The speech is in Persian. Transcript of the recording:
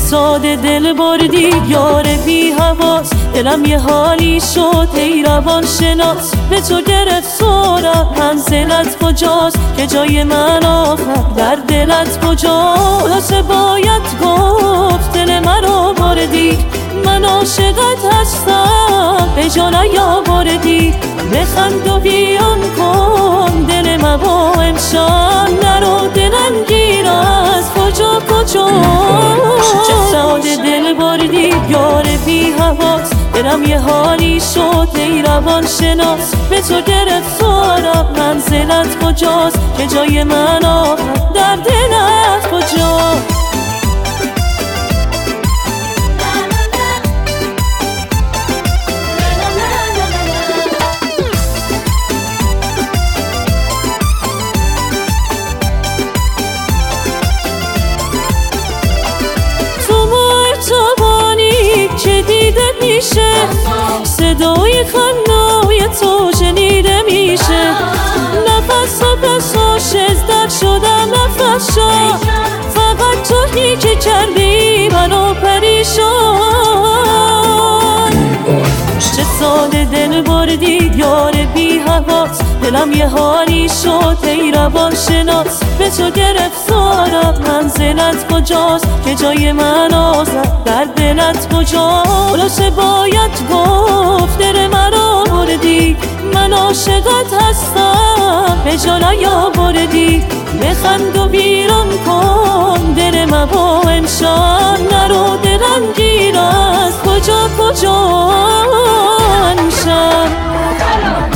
ساده دل بردی یار بی حواس، دلم یه حالی شد ای روان شناس. به تو گرفتارم منزلت کجاست، که جای من آخر در دلت کجاست. خلاصه باید گفت دل مرا بردی، من عاشقت هستم به جا نیاوردی. بخند و بیان کن دل مبا امشب، نرو دلم گیر از کجا کجا. چه ساده دل بردی یار بی حواس، دلم یه حالی شد ای روان شناس. به تو گرفتارم منزلت کجاست، که جای من آخر در دلت کجاست. که دیده میشه صدای خندای تو شنیده میشه. نفس و پس شزدت شدم نفس شد، فقط تویی که کردی منو پریشان. چه ساده دل بردی یار بی حواس، دلم یه حالی شد ای روان شناس. به تو گرفتارم منزلت کجاست، که جای من آزد در دلت کجاست. خلاصه باید گفت دل مرا بردی، من عاشقت هستم به جا نیاوردی. بخند و ویران کن دل مبا امشب، نرو دلم گیر از کجا کجا امشب.